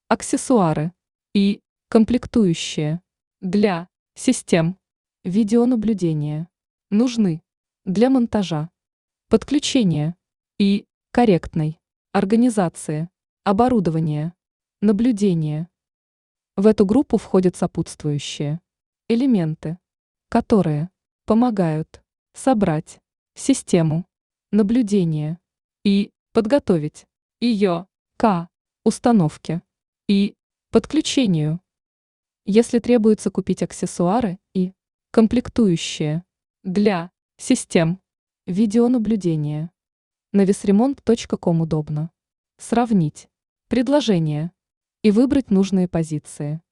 аксессуары и комплектующие для систем видеонаблюдения нужны для монтажа, подключения и корректной организации оборудования, наблюдения. В эту группу входят сопутствующие элементы, которые помогают собрать систему наблюдения и подготовить ее к установке и подключению. Если требуется купить аксессуары и комплектующие для систем видеонаблюдения, на весремонт.ком удобно сравнить предложения и выбрать нужные позиции.